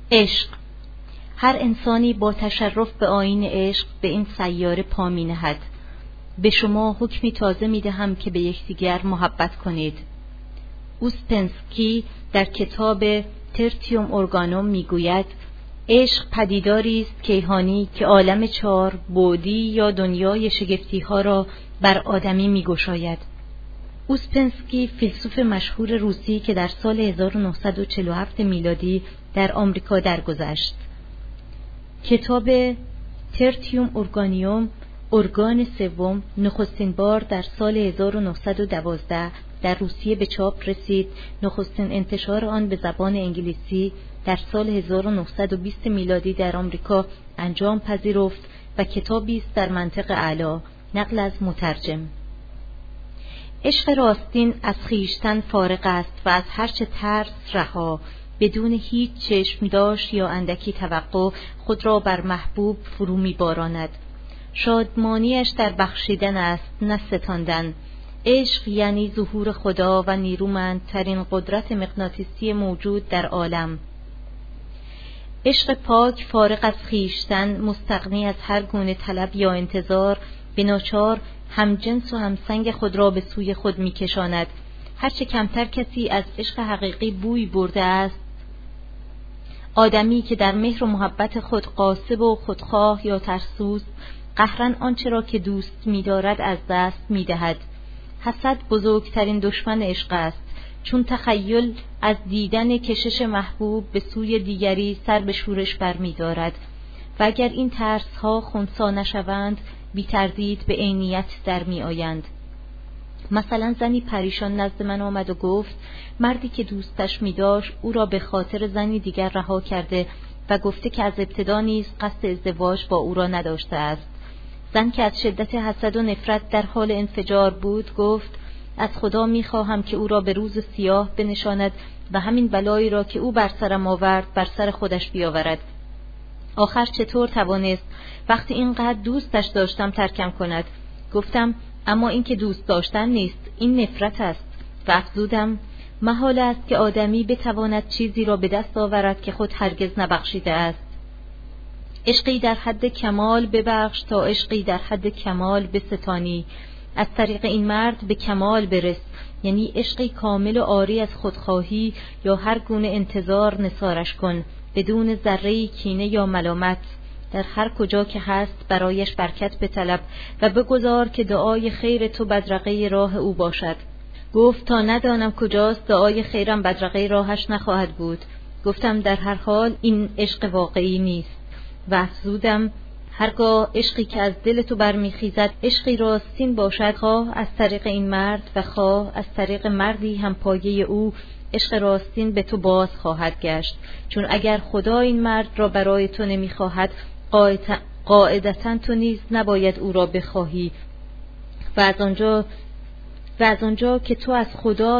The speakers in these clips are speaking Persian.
عشق. هر انسانی با تشرف به آیین عشق به این سیاره پا می نهد. به شما حکمی تازه می دهم که به یکدیگر محبت کنید. اوسپنسکی در کتاب ترتیوم اورگانوم می گوید عشق پدیداری است کیهانی که عالم چار بعدی یا دنیای شگفتی ها را بر آدمی می گشاید. اوسپنسکی فیلسوف مشهور روسی که در سال 1947 میلادی در آمریکا درگذشت. کتاب ترتیوم اورگانیوم ارگان سوم نخستین بار در سال 1912 در روسیه به چاپ رسید. نخستین انتشار آن به زبان انگلیسی در سال 1920 میلادی در آمریکا انجام پذیرفت و کتابی است در منطق اعلی، نقل از مترجم. عشق راستین از خویشتن فارغ است و از هرچه ترس رها، بدون هیچ چشم داشت یا اندکی توقع خود را بر محبوب فرو می‌باراند. شادمانیش در بخشیدن است نه ستاندن. عشق یعنی ظهور خدا و نیرومندترین قدرت مغناطیسی موجود در عالم. عشق پاک فارغ از خویشتن، مستغنی از هر گونه طلب یا انتظار، به ناچار همجنس و همسنگ خود را به سوی خود می‌کشاند. هرچه کمتر کسی از عشق حقیقی بوی برده است، آدمی که در مهر و محبت خود قاصب و خودخواه یا ترسوست، قهرن آنچه را که دوست می‌دارد از دست می‌دهد. حسد بزرگترین دشمن عشق است، چون تخیل از دیدن کشش محبوب به سوی دیگری سر به شورش برمی‌دارد و اگر این ترس‌ها خنثی نشوند بی تردید به عینیت در می‌آیند. مثلا زنی پریشان نزد من آمد و گفت مردی که دوستش می‌داشت او را به خاطر زنی دیگر رها کرده و گفته که از ابتدا نیز قصد ازدواج با او را نداشته است. زن که از شدت حسد و نفرت در حال انفجار بود گفت از خدا می‌خواهم که او را به روز سیاه بنشاند و همین بلایی را که او بر سرم آورد بر سر خودش بیاورد. آخر چطور توانست وقتی اینقدر دوستش داشتم ترکم کند؟ گفتم اما این که دوست داشتن نیست، این نفرت است. و افزودم محال است که آدمی بتواند چیزی را به دست آورد که خود هرگز نبخشیده است. عشقی در حد کمال ببخش تا عشقی در حد کمال بستانی. از طریق این مرد به کمال برس، یعنی عشقی کامل و عاری از خودخواهی یا هر گونه انتظار نثارش کن، بدون ذره‌ای کینه یا ملامت. در هر کجا که هست برایش برکت بطلب و بگذار که دعای خیر تو بدرقه راه او باشد. گفت تا ندانم کجاست دعای خیرم بدرقه راهش نخواهد بود. گفتم در هر حال این عشق واقعی نیست. و افزودم هرگاه عشقی که از دل تو برمیخیزد عشقی راستین باشد، خواه از طریق این مرد و خواه از طریق مردی هم پایه او، عشق راستین به تو باز خواهد گشت. چون اگر خدا این مرد را برای تو نمیخواهد، قاعدتاً تو نیز نباید او را بخواهی. و از آنجا که تو از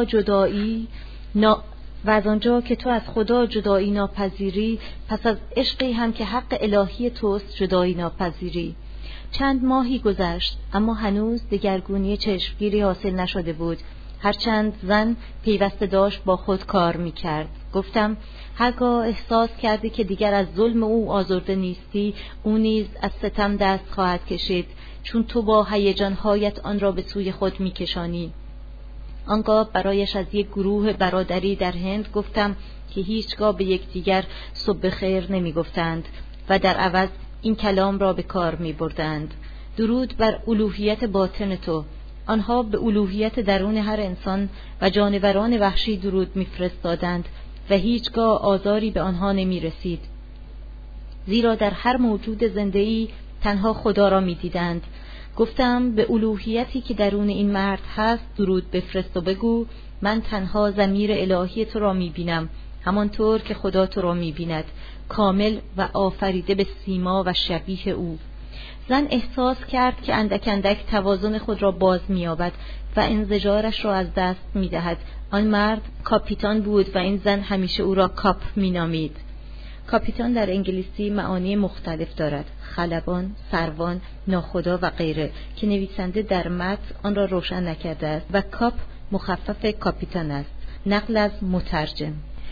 خدا جدایی ناپذیری، پس از عشقی هم که حق الهی توست جدایی ناپذیری. چند ماهی گذشت اما هنوز دگرگونی چشمگیری حاصل نشده بود، هرچند زن پیوسته داشت با خود کار میکرد. گفتم هرگاه احساس کردی که دیگر از ظلم او آزرده نیستی، او نیز از ستم دست خواهد کشید، چون تو با هیجان‌هایت آن را به سوی خود میکشانی. آنگاه برایش از یک گروه برادری در هند گفتم که هیچگاه به یکدیگر صبح خیر نمی گفتند و در عوض این کلام را به کار می بردند: درود بر الوهیت باطن تو. آنها به الوهیت درون هر انسان و جانوران وحشی درود می فرستادند و هیچگاه آزاری به آنها نمی رسید، زیرا در هر موجود زنده‌ای تنها خدا را می دیدند. گفتم به الوهیتی که درون این مرد هست درود بفرست و بگو من تنها ضمیر الهی تو را می بینم، همانطور که خدا تو را می بیند، کامل و آفریده به سیما و شبیه او. زن احساس کرد که اندک اندک توازن خود را باز می یابد و انزجارش را از دست می دهد. آن مرد کاپیتان بود و این زن همیشه او را کاپ می نامید. کاپیتان در انگلیسی معانی مختلف دارد: خلبان، سروان، ناخدا و غیره که نویسنده در متن آن را روشن نکرده است و کاپ مخفف کاپیتان است، نقل از مترجم.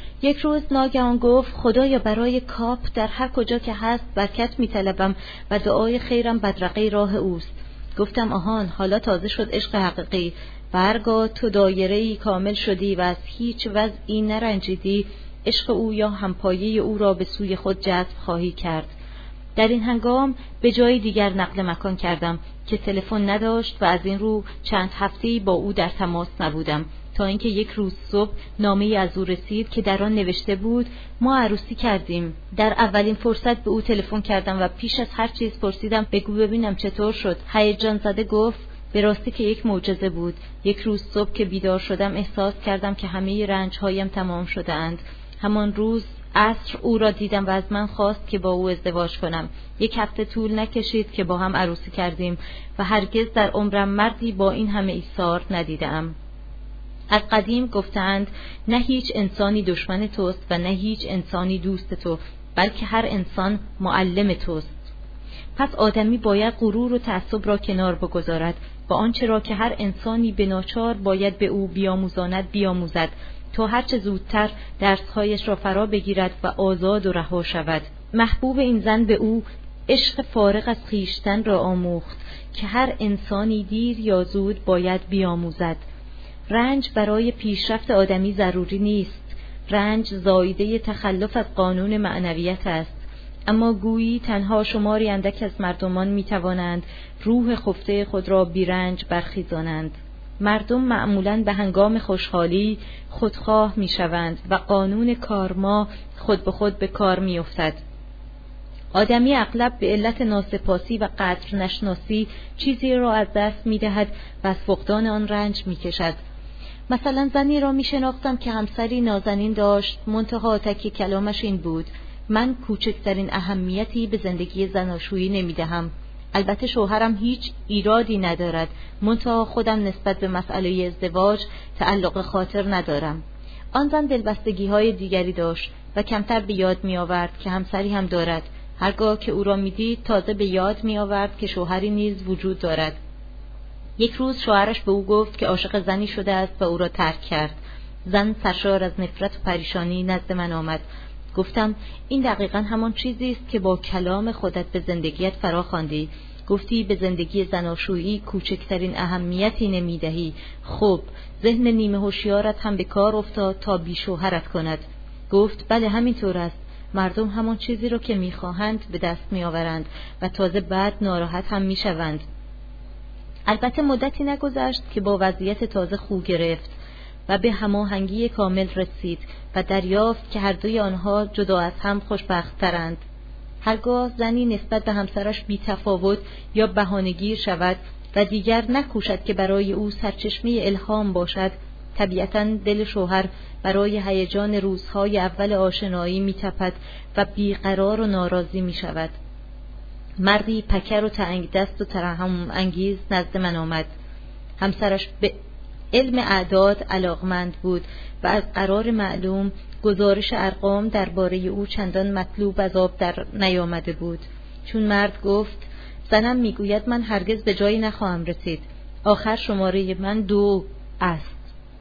یک روز ناگهان گفت خدایا برای کاپ در هر کجا که هست برکت می‌طلبم و دعای خیرم بدرقه راه اوست. گفتم آهان، حالا تازه شد عشق حقیقی. برگاه تو دایره‌ای کامل شدی و از هیچ وضعی نرنجیدی. عشق او یا همپایه او را به سوی خود جذب خواهی کرد. در این هنگام به جای دیگر نقل مکان کردم که تلفن نداشت و از این رو چند هفته‌ای با او در تماس نبودم، تا اینکه یک روز صبح نامه‌ای از او رسید که در آن نوشته بود ما عروسی کردیم. در اولین فرصت به او تلفن کردم و پیش از هر چیز پرسیدم بگو ببینم چطور شد. هیجان زده گفت به راستی که یک معجزه بود. یک روز صبح که بیدار شدم احساس کردم که همه رنج‌هایم تمام شده اند. همان روز عصر او را دیدم و از من خواست که با او ازدواج کنم. یک هفته طول نکشید که با هم عروسی کردیم و هرگز در عمرم مردی با این همه ایثار ندیدم. از قدیم گفتند نه هیچ انسانی دشمن توست و نه هیچ انسانی دوست تو، بلکه هر انسان معلم توست. پس آدمی باید غرور و تعصب را کنار بگذارد و آنچه را که هر انسانی به ناچار باید به او بیاموزاند بیاموزد تا هرچه زودتر درسهایش را فرا بگیرد و آزاد و رها شود. محبوب این زن به او عشق فارغ از خویشتن را آموخت که هر انسانی دیر یا زود باید بیاموزد. رنج برای پیشرفت آدمی ضروری نیست. رنج زایده تخلف از قانون معنویت است. اما گویی تنها شماری اندک از مردمان میتوانند روح خفته خود را بیرنج برخیزانند. مردم معمولاً به هنگام خوشحالی خودخواه میشوند و قانون کارما خود به خود به کار میافتد. آدمی اغلب به علت ناسپاسی و قدر نشناسی چیزی را از دست میدهد و از فقدان آن رنج میکشد. مثلا زنی را میشناختم که همسری نازنین داشت، منتها تک کلامش این بود: من کوچکترین اهمیتی به زندگی زناشویی نمیدهم. البته شوهرم هیچ ایرادی ندارد، منتها خودم نسبت به مسئله ازدواج تعلق خاطر ندارم. آن زن دلبستگی‌های دیگری داشت و کمتر به یاد می آورد که همسری هم دارد. هرگاه که او را می‌دید تازه به یاد می آورد که شوهری نیز وجود دارد. یک روز شوهرش به او گفت که عاشق زنی شده است و او را ترک کرد. زن سرشار از نفرت و پریشانی نزد من آمد. گفتم این دقیقاً همان چیزی است که با کلام خودت به زندگیت فرا خواندی. گفتی به زندگی زناشویی کوچکترین اهمیتی نمیدهی. خب ذهن نیمه هوشیارت هم به کار افتاد تا بی شوهرت کند. گفت بله همینطور است. مردم همان چیزی رو که میخواهند به دست میآورند و تازه بعد ناراحت هم میشوند. البته مدتی نگذشت که با وضعیت تازه خو گرفت و به هماهنگی کامل رسید و دریافت که هر دوی آنها جدا از هم خوشبخت‌ترند. هرگاه زنی نسبت به همسرش بی‌تفاوت یا بهانه‌گیر شود و دیگر نکوشد که برای او سرچشمه الهام باشد، طبیعتاً دل شوهر برای هیجان روزهای اول آشنایی می‌تپد و بیقرار و ناراضی می‌شود. مردی پکر و تنگ دست و ترحم انگیز نزد من آمد. همسرش به علم اعداد علاقمند بود و از قرار معلوم گزارش ارقام درباره او چندان مطلوب از آب در نیامده بود. چون مرد گفت زنم میگوید من هرگز به جایی نخواهم رسید، آخر شماره من 2 است.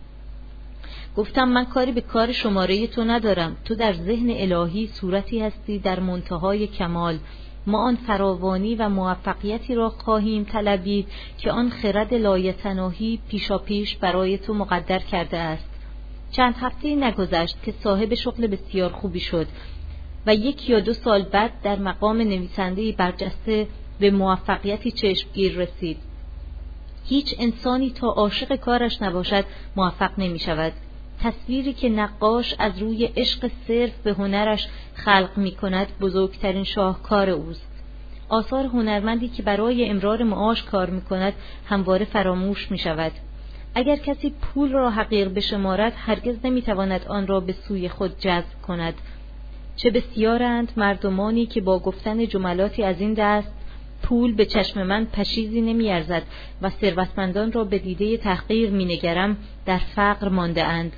گفتم من کاری به کار شماره تو ندارم. تو در ذهن الهی صورتی هستی در منتهای کمال. ما آن فراوانی و موفقیتی را خواهیم طلبید که آن خرد لایتناهی پیشاپیش برای تو مقدر کرده است. چند هفته نگذشت که صاحب شغل بسیار خوبی شد و 1 یا 2 سال بعد در مقام نویسنده‌ای برجسته به موفقیتی چشمگیر رسید. هیچ انسانی تا عاشق کارش نباشد موفق نمی شود. تصویری که نقاش از روی عشق صرف به هنرش خلق می کند بزرگترین شاهکار اوست. آثار هنرمندی که برای امرار معاش کار می کند همواره فراموش می شود. اگر کسی پول را حقیر بشمارد هرگز نمی تواند آن را به سوی خود جذب کند. چه بسیارند مردمانی که با گفتن جملاتی از این دست پول به چشم من پشیزی نمی ارزد و ثروتمندان را به دیده تحقیر می نگرم در فقر مانده اند.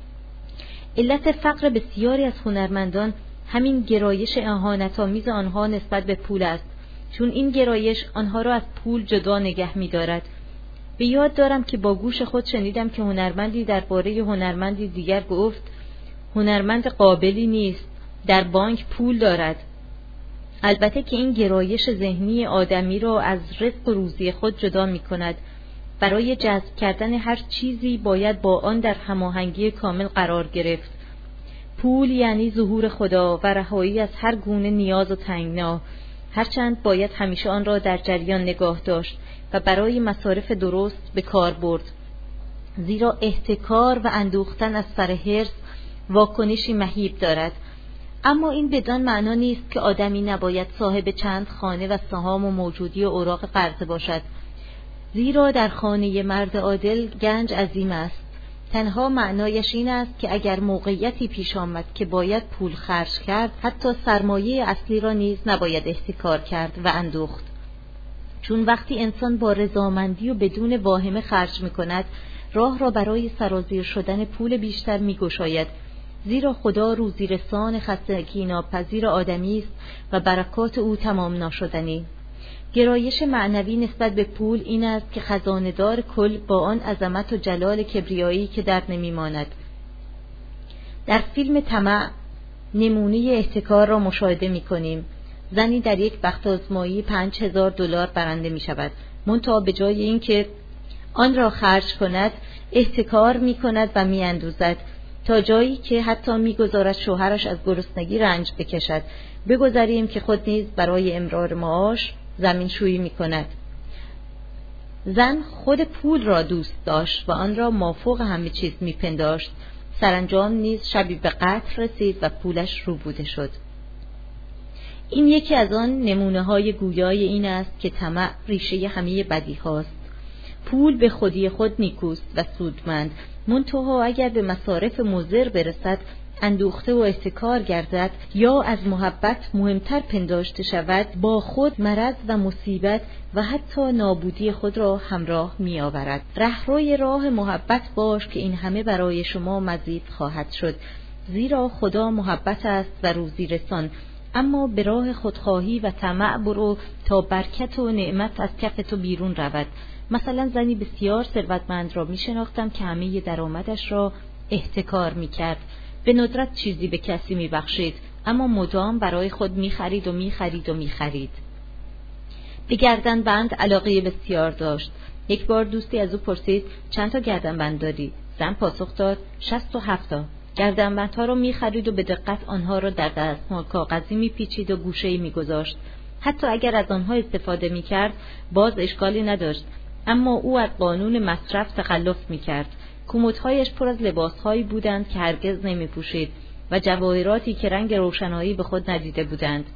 علت فقر بسیاری از هنرمندان همین گرایش اهانت‌آمیز آنها نسبت به پول است، چون این گرایش آنها را از پول جدا نگه می دارد. به یاد دارم که با گوش خود شنیدم که هنرمندی درباره هنرمندی دیگر گفت هنرمند قابلی نیست، در بانک پول دارد. البته که این گرایش ذهنی آدمی را از رزق و روزی خود جدا می کند. برای جذب کردن هر چیزی باید با آن در هماهنگی کامل قرار گرفت. پول یعنی ظهور خدا و رهایی از هر گونه نیاز و تنگنا، هرچند باید همیشه آن را در جریان نگاه داشت و برای مصارف درست به کار برد. زیرا احتکار و اندوختن از سر حرص واکنشی مهیب دارد. اما این بدان معنا نیست که آدمی نباید صاحب چند خانه و سهام و موجودی و اوراق قرضه باشد. زیرا در خانه مرد عادل گنج عظیم است. تنها معنایش این است که اگر موقعیتی پیش آمد که باید پول خرج کرد، حتی سرمایه اصلی را نیز نباید احتکار کرد و اندوخت. چون وقتی انسان با رضامندی و بدون واهمه خرج می‌کند، راه را برای سرازیر شدن پول بیشتر می‌گشاید. زیرا خدا روزی رسان خستگی ناپذیر آدمی است و برکات او تمام ناشدنی. گرایش معنوی نسبت به پول این است که خزانه‌دار کل با آن عظمت و جلال کبریایی که در نمی‌ماند. در فیلم طمع نمونه احتکار را مشاهده می‌کنیم. زنی در یک بخت آزمایی $5000 برنده می‌شود. منتها به جای اینکه آن را خرج کند، احتکار می‌کند و می‌اندوزد، تا جایی که حتی می‌گذارد شوهرش از گرسنگی رنج بکشد. بگذاریم که خود نیز برای امرار معاش زمین شویی می‌کند. زن خود پول را دوست داشت و آن را مافوق همه چیز می‌پنداشت. سرانجام نیز شبی به قتل رسید و پولش روبوده شد. این یکی از آن نمونه‌های گویای این است که طمع ریشه همه بدی‌هاست. پول به خودی خود نیکوست و سودمند، منتها اگر به مصارف مضر برسد، اندوخته و احتکار گردد یا از محبت مهمتر پنداشته شود، با خود مرض و مصیبت و حتی نابودی خود را همراه می آورد. رهروی راه محبت باش که این همه برای شما مزید خواهد شد. زیرا خدا محبت است و روزی رسان. اما به راه خودخواهی و طمع برو تا برکت و نعمت از کف تو بیرون رود. مثلا زنی بسیار ثروتمند را می شناختم که همه درآمدش را احتکار می کرد. به ندرت چیزی به کسی می بخشید، اما مدام برای خود می خرید و می خرید و می خرید. به گردنبند علاقه بسیار داشت. یک بار دوستی از او پرسید چند تا گردنبند داری؟ زن پاسخ داد 67 تا. گردنبندها را می خرید و به دقت آنها را در دستمال کاغذی می پیچید و گوشه‌ای می گذاشت. حتی اگر از آنها استفاده می کرد باز اشکالی نداشت، اما او از قانون مصرف تخلف می کرد. کمدهایش پر از لباسهایی بودند که هرگز نمی پوشید و جواهراتی که رنگ روشنایی به خود ندیده بودند.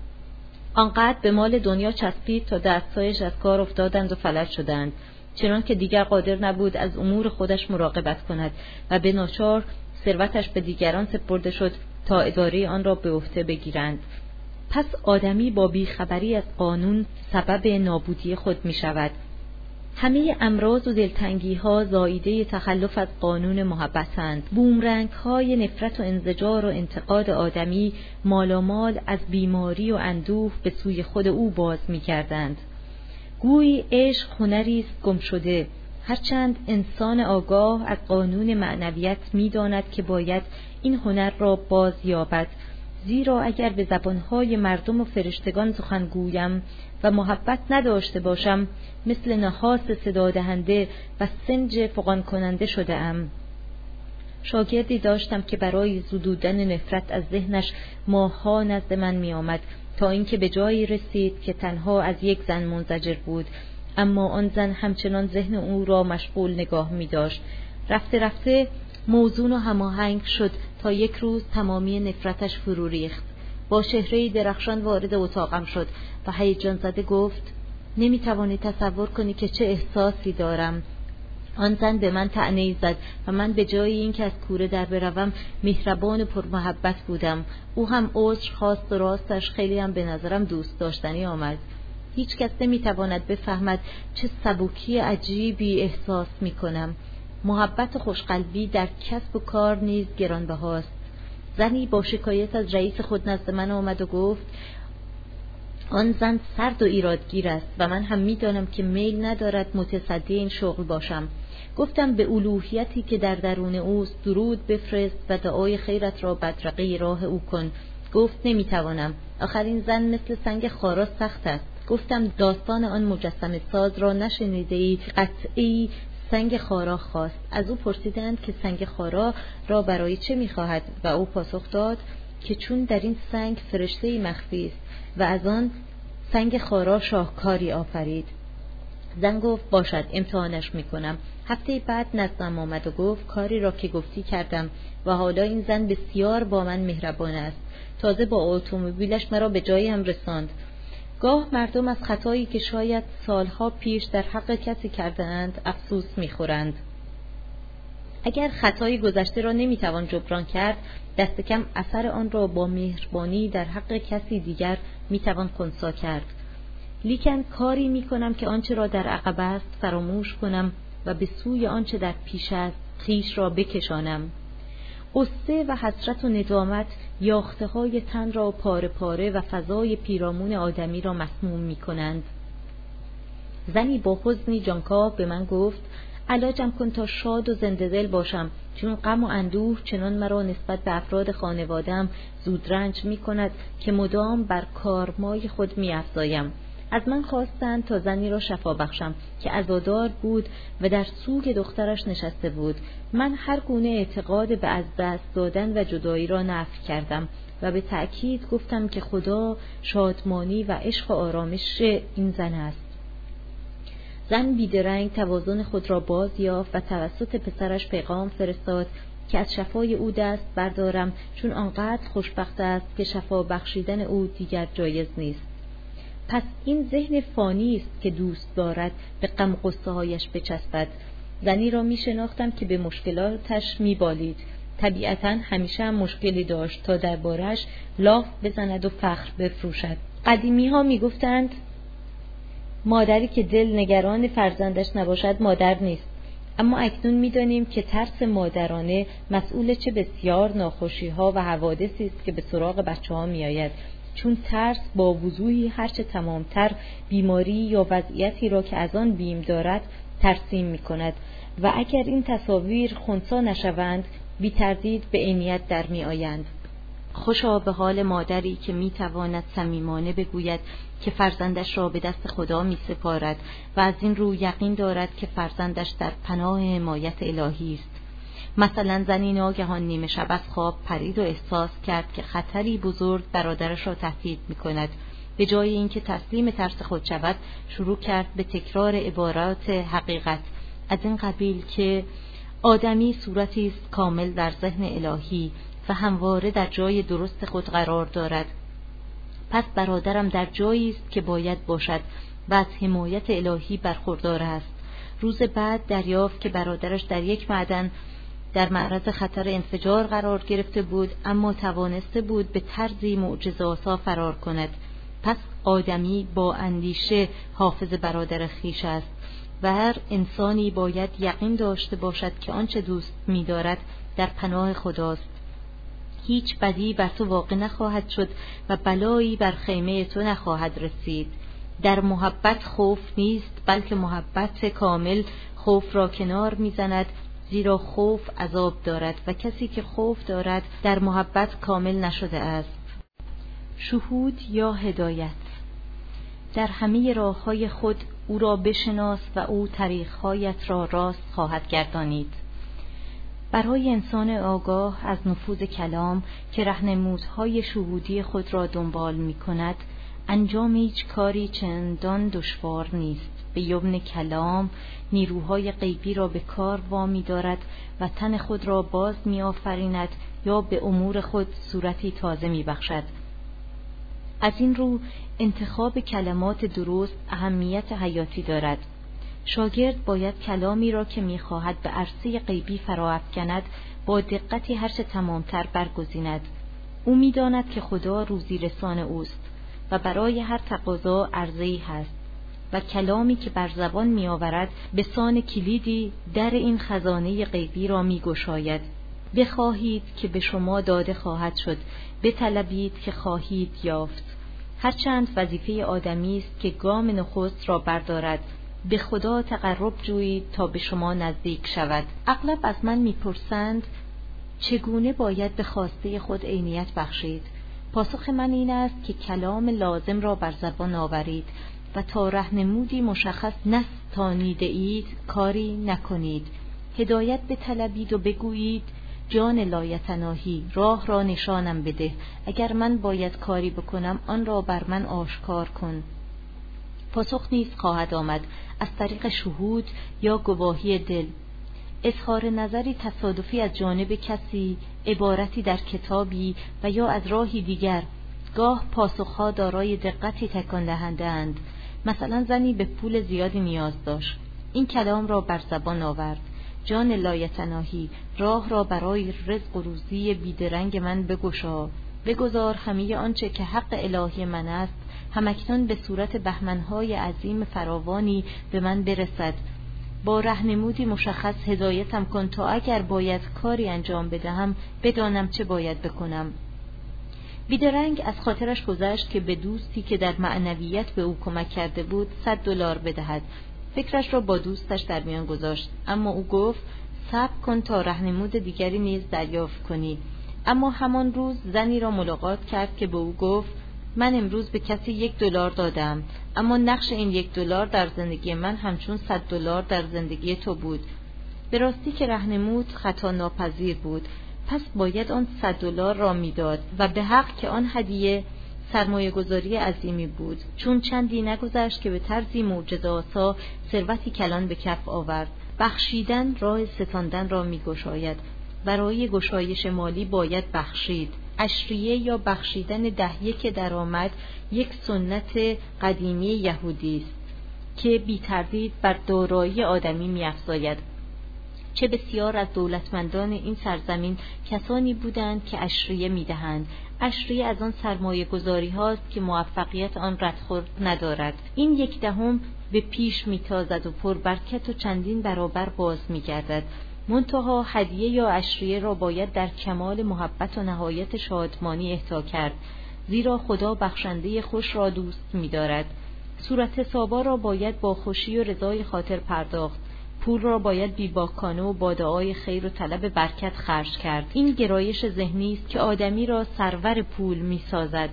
آنقدر به مال دنیا چسبید تا دستهایش از کار افتادند و فلج شدند، چنان که دیگر قادر نبود از امور خودش مراقبت کند و به ناچار ثروتش به دیگران سپرده شد تا اداره آن را به عهده بگیرند. پس آدمی با بیخبری از قانون سبب نابودی خود می شود. همه امراض و دلتنگی‌ها زاییده تخلف از قانون محبتند. بومرنگ‌های نفرت و انزجار و انتقاد آدمی مالامال از بیماری و اندوه به سوی خود او باز می‌گردند. گویی عشق هنری است گم شده، هرچند انسان آگاه از قانون معنویت می‌داند که باید این هنر را باز یابد. زیرا اگر به زبانهای مردم و فرشتگان سخن گویم و محبت نداشته باشم، مثل نحاس صدا دهنده و سنج فغان کننده شده ام. شاگردی داشتم که برای زدودن نفرت از ذهنش ماه‌ها نزد من می آمد تا اینکه به جایی رسید که تنها از یک زن منزجر بود، اما آن زن همچنان ذهن او را مشغول نگاه می داشت. رفته رفته موزون و هماهنگ شد تا یک روز تمامی نفرتش فرو ریخت. با چهره‌ای درخشان وارد اتاقم شد و هیجان زده گفت نمی‌توانی تصور کنی که چه احساسی دارم. آن زن به من طعنه‌ای زد و من به جای اینکه از کوره در بروم مهربان و پرمحبت بودم. او هم عذر خواست و راستش خیلی هم به نظرم دوست داشتنی آمد. هیچ کس نمی‌تواند بفهمد چه سبکی عجیبی احساس می‌کنم. محبت و خوشقلبی در کسب و کار نیز گرانبهاست. زنی با شکایت از رئیس خود نزد من آمد و گفت آن زن سرد و ایرادگیر است و من هم می‌دانم که میل ندارد متصدی این شغل باشم. گفتم به الوهیتی که در درون اوست درود بفرست و دعای خیرت را بدرقه راه او کن. گفت نمی‌توانم، آخر این زن مثل سنگ خارا سخت است. گفتم داستان آن مجسمه ساز را نشنیده‌ای؟ قطعی سنگ خارا خواست. از او پرسیدند که سنگ خارا را برای چه می‌خواهد و او پاسخ داد که چون در این سنگ فرشته‌ای مخفی است و از آن سنگ خارا شاهکاری آفرید. زن گفت باشد، امتحانش میکنم. هفته بعد نزدم آمد و گفت کاری را که گفتی کردم و حالا این زن بسیار با من مهربان است. تازه با اتومبیلش مرا به جایی هم رساند. گاه مردم از خطایی که شاید سالها پیش در حق کسی کرده‌اند افسوس میخورند. اگر خطای گذشته را نمیتوان جبران کرد، دست کم اثر آن را با مهربانی در حق کسی دیگر میتوان خنثی کرد. لیکن کاری میکنم که آنچه را در عقب است فراموش کنم و به سوی آنچه در پیش است خویش را بکشانم. غصه و حسرت و ندامت یاخته‌های تن را پاره پاره و فضای پیرامون آدمی را مسموم میکنند. زنی با حزنی جانکاه به من گفت علاجم کن تا شاد و زنده دل باشم، چون غم و اندوه چنان مرا نسبت به افراد خانواده‌ام زودرنج می‌کند که مدام بر کارمای خود می‌افزایم. از من خواستند تا زنی را شفا بخشم که عزادار بود و در سوگ دخترش نشسته بود. من هر گونه اعتقاد به از دست دادن و جدایی را نفی کردم و به تأکید گفتم که خدا شادمانی و عشق و آرامش این زن است. زن بیدرنگ توازن خود را باز یافت و توسط پسرش پیغام فرستاد که از شفای او دست بردارم، چون آنقدر خوشبخت است که شفا بخشیدن او دیگر جایز نیست. پس این ذهن فانی است که دوست دارد به غم غصه هایش بچسبد. زنی را می شناختم که به مشکلاتش می بالید. طبیعتاً همیشه هم مشکلی داشت تا دربارش لاف بزند و فخر بفروشد. قدیمی ها می گفتند مادری که دل نگران فرزندش نباشد مادر نیست. اما اکنون می‌دانیم که ترس مادرانه مسئول چه بسیار ناخوشی‌ها و حوادثی است که به سراغ بچه‌ها می‌آید، چون ترس با وضوحی هرچه تمامتر بیماری یا وضعیتی را که از آن بیم دارد ترسیم می‌کند و اگر این تصاویر خنثی نشوند بی تردید به عینیت در می‌آیند. خوشا به حال مادری که میتواند صمیمانه بگوید که فرزندش را به دست خدا میسپارد و از این رو یقین دارد که فرزندش در پناه حمایت الهی است. مثلا زنی ناگهان نیمه شب از خواب پرید و احساس کرد که خطری بزرگ برادرش را تهدید میکند. به جای اینکه تسلیم ترس خود شود، شروع کرد به تکرار عبارات حقیقت از این قبیل که آدمی صورتی است کامل در ذهن الهی و همواره در جای درست خود قرار دارد. پس برادرم در جایی است که باید باشد و از حمایت الهی برخوردار است. روز بعد دریافت که برادرش در یک معدن در معرض خطر انفجار قرار گرفته بود، اما توانسته بود به طرزی معجزه‌آسا فرار کند. پس آدمی با اندیشه حافظ برادر خویش است و هر انسانی باید یقین داشته باشد که آنچه دوست می‌دارد در پناه خداست. هیچ بدی بر تو واقع نخواهد شد و بلایی بر خیمه تو نخواهد رسید. در محبت خوف نیست، بلکه محبت کامل خوف را کنار می‌زند، زیرا خوف عذاب دارد و کسی که خوف دارد در محبت کامل نشده است. شهود یا هدایت. در همه راه‌های خود او را بشناس و او طریق‌هایت را راست خواهد گردانید. برای انسان آگاه از نفوذ کلام که راهنمودهای شهودی خود را دنبال می‌کند، انجام هیچ کاری چندان دشوار نیست. به یمن کلام نیروهای غیبی را به کار وامی دارد و تن خود را باز می‌آفریند یا به امور خود صورتی تازه می‌بخشد. از این رو انتخاب کلمات درست اهمیت حیاتی دارد. شاگرد باید کلامی را که می‌خواهد به عرصه غیبی فراافکند با دقتی هرچه تمامتر برگزیند. او می‌داند که خدا روزی رسان اوست و برای هر تقاضا عرضه‌ای هست و کلامی که بر زبان می‌آورد به سان کلیدی در این خزانه غیبی را می‌گشاید. بخواهید که به شما داده خواهد شد، بطلبید که خواهید یافت. هرچند وظیفه آدمی است که گام نخست را بردارد، به خدا تقرب جویید تا به شما نزدیک شود. اغلب از من میپرسند چگونه باید به خواسته خود عینیت بخشید؟ پاسخ من این است که کلام لازم را بر زبان آورید و تا راهنمودی مشخص نستانیده اید کاری نکنید. هدایت بطلبید و بگویید جان لایتناهی، راه را نشانم بده. اگر من باید کاری بکنم آن را بر من آشکار کن. پاسخ نیز خواهد آمد از طریق شهود یا گواهی دل. اظهار نظری تصادفی از جانب کسی، عبارتی در کتابی و یا از راهی دیگر. گاه پاسخها دارای دقتی تکان دهنده اند. مثلا زنی به پول زیادی نیاز داشت. این کلام را بر زبان آورد: جان لایتناهی، راه را برای رزق و روزی بیدرنگ من بگشا. بگذار همه آنچه که حق الهی من است همکنون به صورت بهمنهای عظیم فراوانی به من برسد. با راهنمودی مشخص هدایتم کن تا اگر باید کاری انجام بدهم بدانم چه باید بکنم. بیدرنگ از خاطرش گذشت که به دوستی که در معنویت به او کمک کرده بود $100 بدهد. فکرش را با دوستش در میان گذاشت، اما او گفت صبر کن تا راهنمود دیگری نیز دریافت کنی. اما همان روز زنی را ملاقات کرد که به او گفت من امروز به کسی $1 دادم، اما نقش این $1 در زندگی من همچون $100 در زندگی تو بود. به راستی که راهنمود خطا ناپذیر بود، پس باید آن $100 را میداد و به حق که آن هدیه سرمایه گذاری عظیمی بود. چون چندی نگذشت که به طرزی معجزه‌آسا ثروتی کلان به کف آورد. بخشیدن راه ستاندن را می‌گشاید. برای گشایش مالی باید بخشید. عشریه یا بخشیدن 10 درآمد یک سنت قدیمی یهودی است که بی تردید بر دارایی آدمی می‌افزاید. چه بسیار از دولتمندان این سرزمین کسانی بودند که عشریه می‌دهند. عشریه از آن سرمایه گذاری هاست که موفقیت آن ردخور ندارد. این 1/10 به پیش میتازد و پربرکت و چندین برابر باز میگردد. منتها هدیه یا عشریه را باید در کمال محبت و نهایت شادمانی اهدا کرد، زیرا خدا بخشنده خوش را دوست می‌دارد. صورت حسابا را باید با خوشی و رضای خاطر پرداخت. پول را باید بیباکانه و با دعای خیر و طلب برکت خرج کرد. این گرایش ذهنی است که آدمی را سرور پول می‌سازد.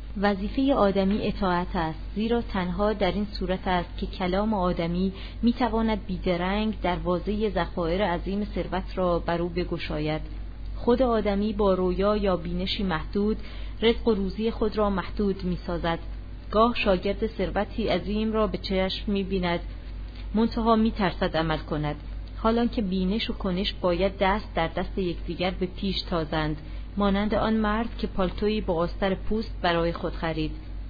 وظیفه آدمی اطاعت است، زیرا تنها در این صورت است که کلام آدمی میتواند بیدرنگ دروازه ذخایر عظیم ثروت را بر او بگشاید. خود آدمی با رویا یا بینشی محدود رزق و روزی خود را محدود میسازد. گاه شاگرد ثروتی عظیم را به چشم میبیند، منتها میترسد عمل کند، حالان که بینش و کنش باید دست در دست یکدیگر به پیش تازند، مانند آن مرد که پالتویی با آستر پوست برای خود خرید.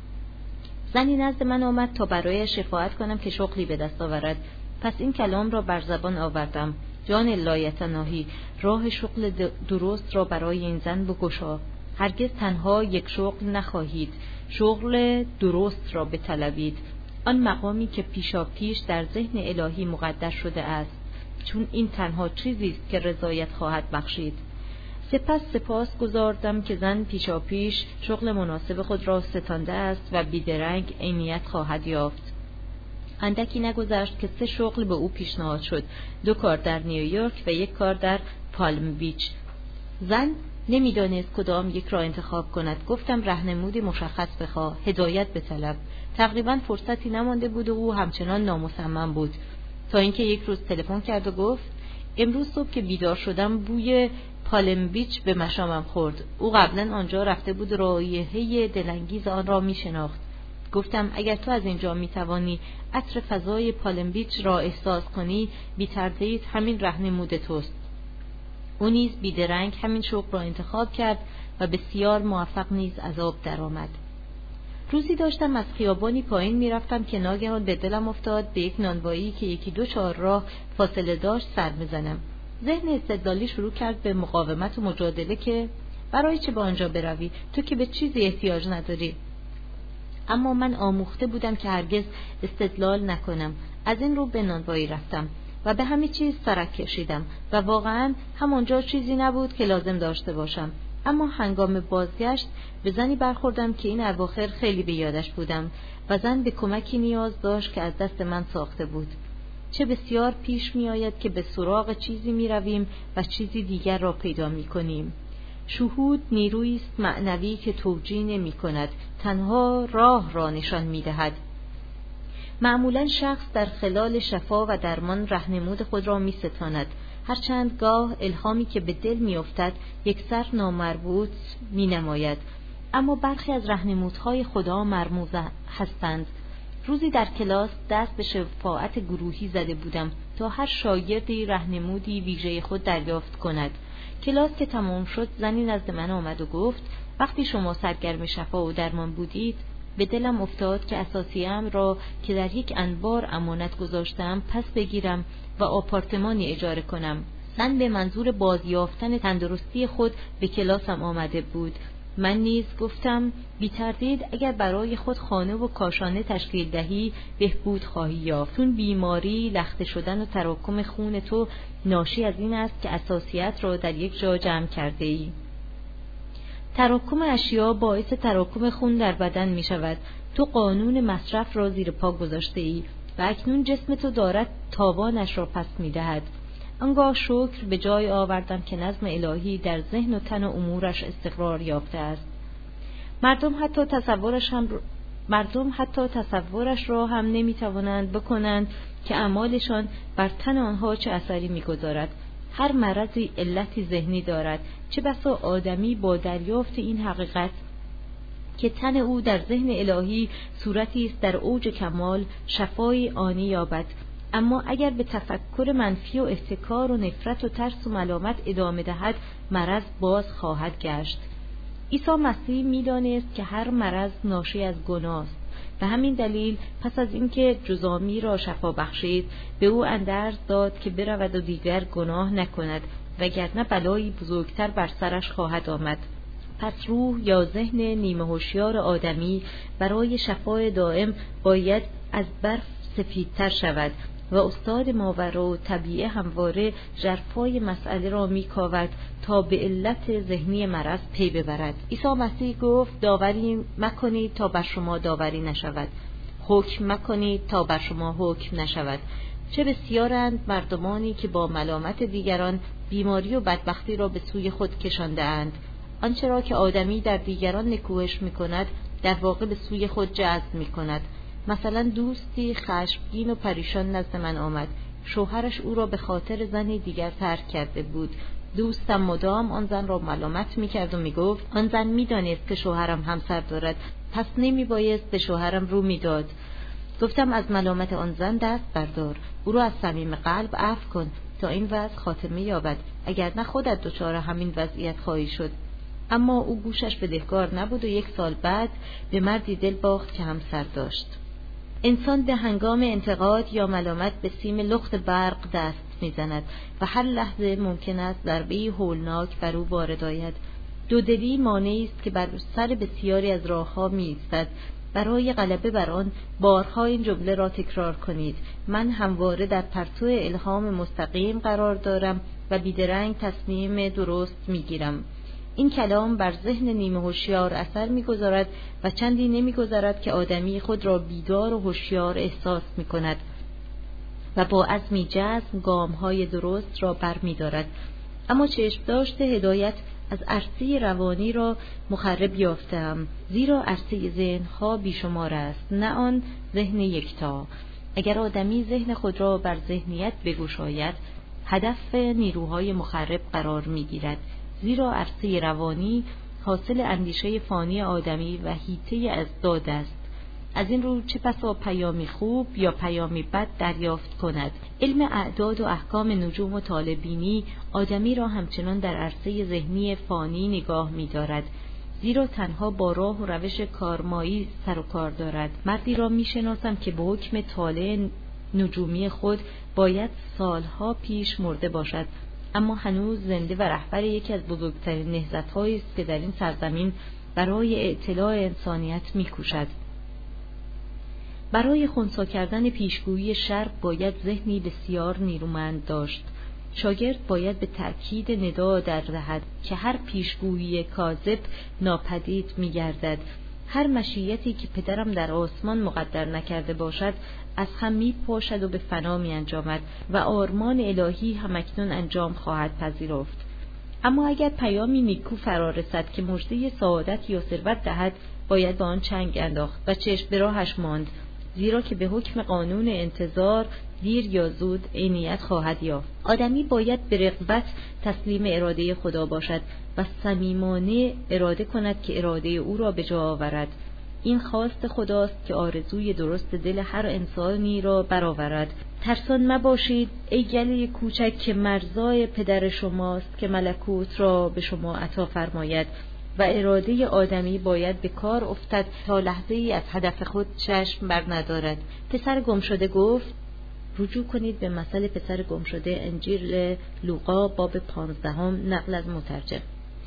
زنی نزد من آمد تا برای شفاعت کنم که شغلی به دست آورد. پس این کلام را بر زبان آوردم: جان لایتناهی، راه شغل درست را برای این زن بگشا. هرگز تنها یک شغل نخواهید، شغل درست را بطلبید، آن مقامی که پیشا پیش در ذهن الهی مقدر شده است، چون این تنها چیزی است که رضایت خواهد بخشید. سپاس گذاردم که زن پیشا پیش شغل مناسب خود را ستانده است و بیدرنگ عینیت خواهد یافت. اندکی نگذشت که 3 شغل به او پیشنهاد شد: 2 کار در نیویورک و 1 کار در پالم بیچ. زن نمیدانست کدام یک را انتخاب کند. گفتم راهنمودی مشخص بخواه، هدایت بطلب. تقریبا فرصتی نمانده بود و او همچنان نامصمم بود، تا اینکه یک روز تلفن کرد و گفت امروز صبح که بیدار شدم بوی پالم بیچ به مشامم خورد. او قبلا آنجا رفته بود و رایحه دلانگیز آن را میشناخت. گفتم اگر تو از اینجا میتوانی عطر فضای پالم بیچ را احساس کنی، بی تردید همین راهنمود توست. او نیز بیدرنگ همین شغل را انتخاب کرد و بسیار موفق نیز از آب درآمد. روزی داشتم از خیابانی پایین میرفتم که ناگهان به دلم افتاد به یک نانوایی که 1-2 چهارراه فاصله داشت سر بزنم. ذهن استدلالی شروع کرد به مقاومت و مجادله که برای چه به آنجا بروی؟ تو که به چیزی احتیاج نداری. اما من آموخته بودم که هرگز استدلال نکنم. از این رو به نانوایی رفتم و به همه چیز سرک کشیدم و واقعا همانجا چیزی نبود که لازم داشته باشم. اما هنگام بازگشت به زنی برخوردم که این اواخر خیلی به یادش بودم و زن به کمکی نیاز داشت که از دست من ساخته بود. چه بسیار پیش می آید که به سراغ چیزی می رویم و چیزی دیگر را پیدا می کنیم. شهود نیرویی است معنوی که توجیه نمی کند، تنها راه را نشان می دهد. معمولاً شخص در خلال شفا و درمان راهنمود خود را می ستاند، هرچند گاه الهامی که به دل می افتد یکسر نامربوط می نماید. اما برخی از راهنمودهای خدا مرموز هستند. روزی در کلاس دست به شفاعت گروهی زده بودم تا هر شاگردی راهنمودی ویژه خود دریافت کند. کلاس که تمام شد زنی نزد من آمد و گفت وقتی شما سرگرم شفا و درمان بودید به دلم افتاد که اساسیم را که در یک انبار امانت گذاشتم پس بگیرم و آپارتمانی اجاره کنم. زن به منظور بازیافتن تندرستی خود به کلاسم آمده بود. من نیز گفتم بی تردید اگر برای خود خانه و کاشانه تشکیل دهی بهبود خواهی یافت، چون بیماری، لخته شدن و تراکم خون تو ناشی از این است که اساسیت را در یک جا جمع کرده ای. تراکم اشیا باعث تراکم خون در بدن می شود. تو قانون مصرف را زیر پا گذاشته ای و اکنون جسم تو دارد تاوانش را پس می دهد. آنگاه شکر به جای آوردم که نظم الهی در ذهن و تن و امورش استقرار یافته است. مردم حتی تصورش را هم نمی توانند بکنند که اعمالشان بر تن آنها چه اثری می گذارد. هر مرضی علتی ذهنی دارد. چه بسا آدمی با دریافت این حقیقت که تن او در ذهن الهی صورتی است در اوج کمال شفای آنی یابد. اما اگر به تفکر منفی و احتکار و نفرت و ترس و ملامت ادامه دهد مرض باز خواهد گشت. عیسی مسیح می‌دانست که هر مرض ناشی از گناه است. به همین دلیل پس از اینکه جزامی را شفا بخشید به او اندرز داد که برود و دیگر گناه نکند وگرنه بلایی بزرگتر بر سرش خواهد آمد. پس روح یا ذهن نیمه هوشیار آدمی برای شفای دائم باید از برف سفیدتر شود و استاد ماورا و طبیعه همواره ژرفای مسئله را میکاود تا به علت ذهنی مرض پی ببرد. عیسی مسیح گفت داوری مکنید تا بر شما داوری نشود، حکم مکنید تا بر شما حکم نشود. چه بسیارند مردمانی که با ملامت دیگران بیماری و بدبختی را به سوی خود کشانده اند. آنچه را که آدمی در دیگران نکوهش میکند در واقع به سوی خود جذب میکند. مثلا دوستی خشمگین و پریشان نزد من آمد. شوهرش او را به خاطر زنی دیگر ترک کرده بود. دوستم مدام آن زن را ملامت میکرد و میگفت آن زن میدانست که شوهرم همسر دارد، پس نمیبایست به شوهرم رو میداد. گفتم از ملامت آن زن دست بردار، او را از صمیم قلب عفو کن تا این وضع خاتمه یابد، اگر نه خودت دچار همین وضعیت خواهی شد. اما او گوشش بدهکار نبود و 1 سال بعد به مردی دل باخت که همسر داشت. انسان به هنگام انتقاد یا ملامت به سیم لخت برق دست میزند و هر لحظه ممکن است ضربه‌ای هولناک بر او وارد آید. دودلی مانعی است که بر سر بسیاری از راه‌ها می‌ایستد. برای غلبه بر آن بارها این جمله را تکرار کنید: من همواره در پرتو الهام مستقیم قرار دارم و بیدرنگ تصمیم درست میگیرم. این کلام بر ذهن نیمه هوشیار اثر می‌گذارد و چندی نمی‌گذرد که آدمی خود را بیدار و هوشیار احساس می‌کند و با عزمی جزم گام‌های درست را برمی‌دارد. اما چشم داشته هدایت از عرصه روانی را مخرب یافتم، زیرا عرصه ذهن‌ها بیشمار است، نه آن ذهن یکتا. اگر آدمی ذهن خود را بر ذهنیت بگشاید، هدف نیروهای مخرب قرار می‌گیرد، زیرا عرصه روانی حاصل اندیشه فانی آدمی و حیطه ازداد است. از این رو چه بسا پیامی خوب یا پیامی بد دریافت کند. علم اعداد و احکام نجوم و طالبینی آدمی را همچنان در عرصه ذهنی فانی نگاه می‌دارد، زیرا تنها با راه و روش کارمایی سر و کار دارد. مردی را می‌شناسم که به حکم طالع نجومی خود باید سالها پیش مرده باشد، اما هنوز زنده و رهبر یکی از بزرگترین نهضت‌هایی است که در این سرزمین برای اطلاع انسانیت می‌کوشد. برای خنثی کردن پیشگویی شر باید ذهنی بسیار نیرومند داشت. شاگرد باید به تأکید ندا در دهد که هر پیشگویی کاذب ناپدید می‌گردد. هر مشیتی که پدرم در آسمان مقدر نکرده باشد از هم می‌پاشد و به فنا می‌انجامد و آرمان الهی همکنون انجام خواهد پذیرفت. اما اگر پیامی نیکو فرا رسد که مژده سعادت یا ثروت دهد، باید به آن چنگ انداخت و چشم به راهش ماند، زیرا که به حکم قانون انتظار دیر یا زود عینیت خواهد یافت. آدمی باید به رغبت تسلیم اراده خدا باشد و صمیمانه اراده کند که اراده او را به جا آورد. این خواست خداست که آرزوی درست دل هر انسانی را برآورد. ترسان مباشید ای گله کوچک که مرزای پدر شماست که ملکوت را به شما عطا فرماید و اراده آدمی باید به کار افتد تا لحظه ای از هدف خود چشم بر ندارد. پسر گمشده گفت، رجوع کنید به مثل پسر گمشده، انجیل لوقا باب 15 نقل از مترجم.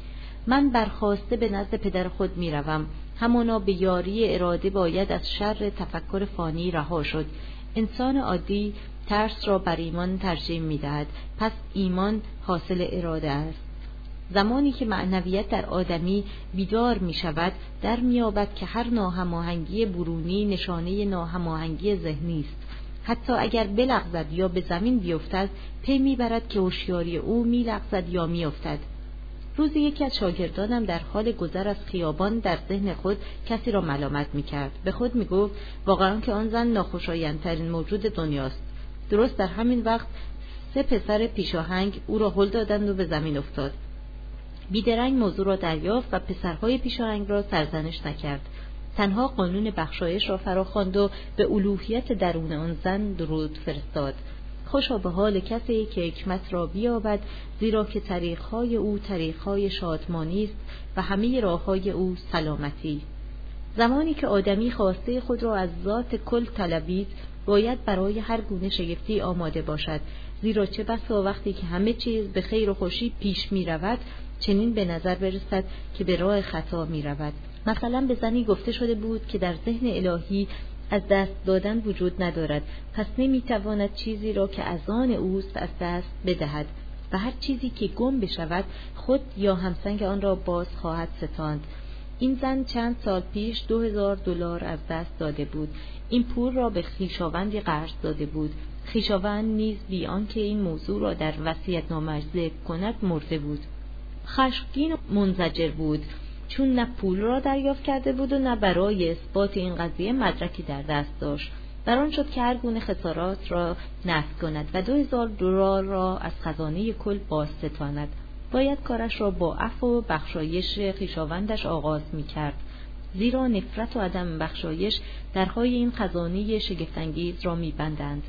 من برخاسته به نزد پدر خود می روم. همانا به یاری اراده باید از شر تفکر فانی رها شد. انسان عادی ترس را بر ایمان ترجیح می دهد، پس ایمان حاصل اراده است. زمانی که معنویت در آدمی بیدار می شود، در می یابد که هر ناهماهنگی برونی نشانه ناهماهنگی ذهنی است. حتی اگر بلغزد یا به زمین بیفتد، پی می برد که هوشیاری او می لغزد یا می افتد. روزی یکی از شاگردانم در حال گذر از خیابان در ذهن خود کسی را ملامت می کرد. به خود می گفت واقعا که آن زن ناخوشایندترین موجود دنیاست. درست در همین وقت 3 پسر پیشاهنگ او را هل دادند و به زمین افتاد. بیدرنگ موضوع را دریافت و پسرهای پیشاهنگ را سرزنش نکرد. تنها قانون بخشایش را فراخواند و به الوهیت درون آن زن درود فرستاد. خوشا به حال کسی که حکمت را بیابد، زیرا که طریقهای او طریقهای شادمانی است و همه راههای او سلامتی. زمانی که آدمی خواسته خود را از ذات کل طلبید، باید برای هر گونه شگفتی آماده باشد، زیرا چه بسا وقتی که همه چیز به خیر و خوشی پیش می رود، چنین به نظر برسد که به راه خطا می رود. مثلا به زنی گفته شده بود که در ذهن الهی از دست دادن وجود ندارد، پس نمی تواند چیزی را که از آن اوست از دست بدهد و هر چیزی که گم بشود خود یا همسنگ آن را باز خواهد ستاند. این زن چند سال پیش $2000 از دست داده بود. این پول را به خویشاوندی قرض داده بود. خویشاوند نیز بی آنکه این موضوع را در وصیت‌نامه‌اش ذکر کند مرده بود. خشمگین و منزجر بود، چون نه پول را دریافت کرده بود و نه برای اثبات این قضیه مدرکی در دست داشت. بران شد که هر گونه خسارات را نفی کند و $2000 را از خزانه کل باز ستاند. باید کارش را با عفو و بخشایش خویشاوندش آغاز می‌کرد، زیرا نفرت و عدم بخشایش درهای این خزانه شگفت‌انگیز را می‌بندند.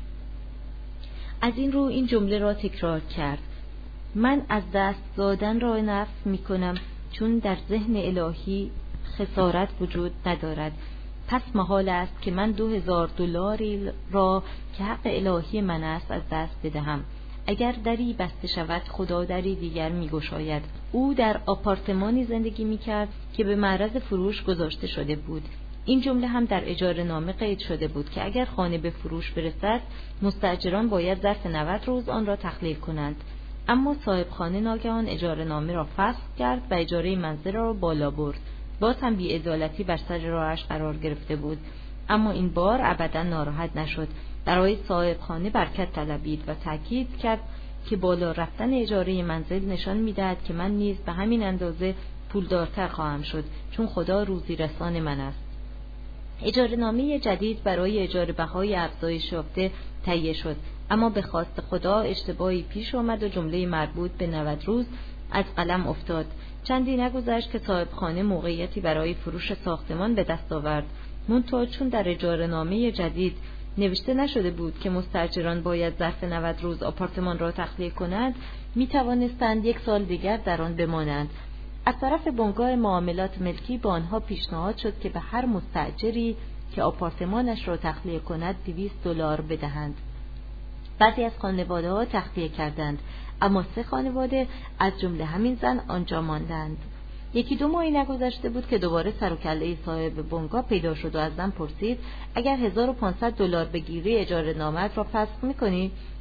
از این رو این جمله را تکرار کرد: من از دست دادن را نفی می‌کنم، چون در ذهن الهی خسارت وجود ندارد. پس محال است که من $2000 را که حق الهی من است از دست بدهم. اگر دری بسته شود، خدا دری دیگر می‌گشاید. او در آپارتمانی زندگی می‌کرد که به معرض فروش گذاشته شده بود. این جمله هم در اجاره نامه قید شده بود که اگر خانه به فروش برسد، مستاجران باید ظرف 90 روز آن را تخلیه کنند. اما صاحب خانه ناگهان اجاره نامه را فسخ کرد و اجاره منزل را بالا برد. باز هم بی‌عدالتی بر سر راهش قرار گرفته بود، اما این بار ابدا ناراحت نشد. برای صاحب خانه برکت طلبید و تاکید کرد که بالا رفتن اجاره منزل نشان می‌دهد که من نیز به همین اندازه پولدارتر خواهم شد، چون خدا روزی رسان من است. اجاره نامه جدید برای اجاره بهای افزایش یافته تهیه شد، اما به خواست خدا اشتباهی پیش آمد و جمله مربوط به 90 روز از قلم افتاد. چندی نگذشت که صاحب خانه موقعیتی برای فروش ساختمان به دست آورد. منتها چون در اجاره نامه جدید نوشته نشده بود که مستاجران باید ظرف 90 روز آپارتمان را تخلیه کنند، می توانستند 1 سال دیگر در آن بمانند. از طرف بنگاه معاملات ملکی به آنها پیشنهاد شد که به هر مستاجری که آپارتمانش را تخلیه کند $200 بدهند. بعضی از خانواده‌ها تخلیه کردند، اما 3 خانواده از جمله همین زن آنجا ماندند. 1-2 ماهی نگذشته بود که دوباره سر و کله صاحب بنگاه پیدا شد و از زن پرسید: اگر $1500 بگیری اجاره نامت را فسخ می‌کنی؟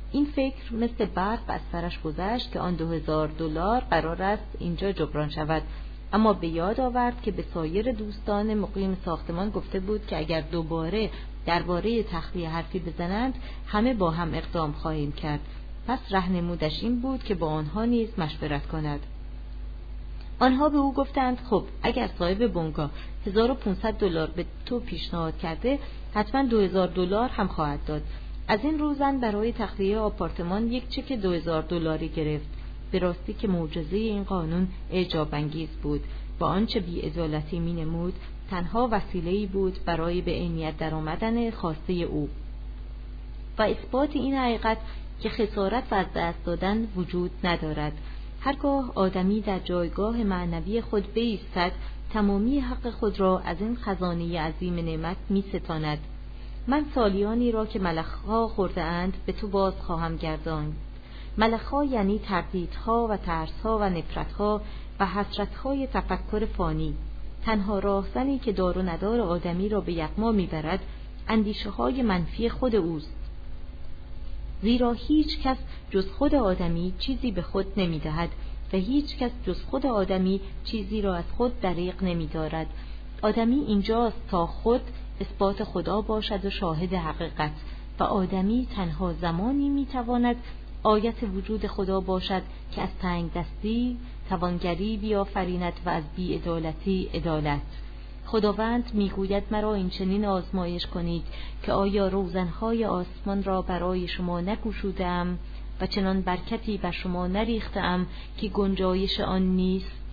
این فکر مثل برق از سرش گذشت که آن $2000 قرار است اینجا جبران شود، اما به یاد آورد که به سایر دوستان مقیم ساختمان گفته بود که اگر دوباره درباره تخلیه حرفی بزنند همه با هم اقدام خواهیم کرد. پس راهنمودش این بود که با آنها نیز مشورت کند. آنها به او گفتند خب اگر صاحب بنگاه $1500 به تو پیشنهاد کرده، حتما $2000 هم خواهد داد. از این رو زن برای تخلیه آپارتمان یک چک $2000 گرفت. به راستی که معجزه این قانون اعجاب انگیز بود. با آنچه بی‌عدالتی می‌نمود، تنها وسیله‌ای بود برای به عینیت درآمدن خواسته او و اثبات این حقیقت که خسارت و از دست دادن وجود ندارد. هرگاه آدمی در جایگاه معنوی خود بایستد، تمامی حق خود را از این خزانه عظیم نعمت می‌ستاند. من سالیانی را که ملخ‌ها خورده اند به تو باز خواهم گرداند. ملخ‌ها یعنی تردیدها و ترس‌ها و نفرت‌ها و حسرت‌های تفکر فانی. تنها راهزنی که دار و ندار آدمی را به یغما می‌برد، اندیشه‌های منفی خود اوست. زیرا هیچ کس جز خود آدمی چیزی به خود نمی‌دهد و هیچ کس جز خود آدمی چیزی را از خود دریغ نمی‌دارد. آدمی اینجاست تا خود اثبات خدا باشد و شاهد حقیقت، و آدمی تنها زمانی می‌تواند آیت وجود خدا باشد که از تنگ دستی توانگری بیافریند و از بی‌عدالتی عدالت. خداوند میگوید مرا این چنین آزمایش کنید که آیا روزنهای آسمان را برای شما نگشوده‌ام و چنان برکتی بر شما نریخته‌ام که گنجایش آن نیست.